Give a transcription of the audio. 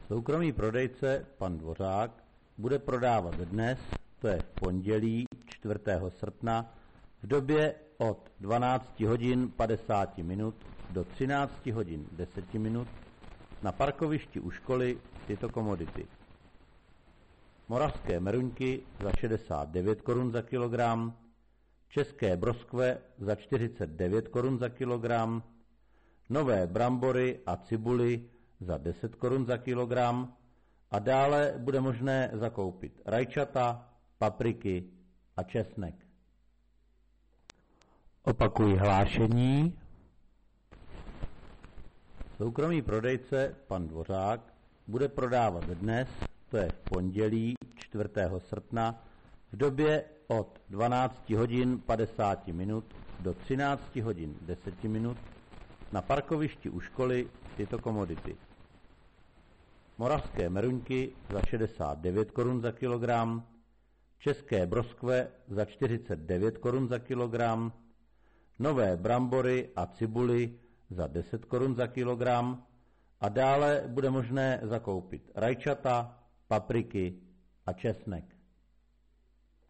Soukromý prodejce pan Dvořák bude prodávat dnes, to je v pondělí 4. srpna, v době od 12 hodin 50 minut do 13 hodin 10 minut na parkovišti u školy tyto komodity. Moravské meruňky za 69 korun za kilogram, české broskve za 49 korun za kilogram, nové brambory a cibuly za 10 korun za kilogram a dále bude možné zakoupit rajčata, papriky a česnek. Opakuji hlášení. Soukromý prodejce pan Dvořák bude prodávat dnes, to je v pondělí 4. srpna, v době od 12 hodin 50 minut do 13 hodin 10 minut na parkovišti u školy tyto komodity. Moravské meruňky za 69 korun za kilogram, české broskve za 49 korun za kilogram, nové brambory a cibuly za 10 korun za kilogram a dále bude možné zakoupit rajčata, papriky a česnek.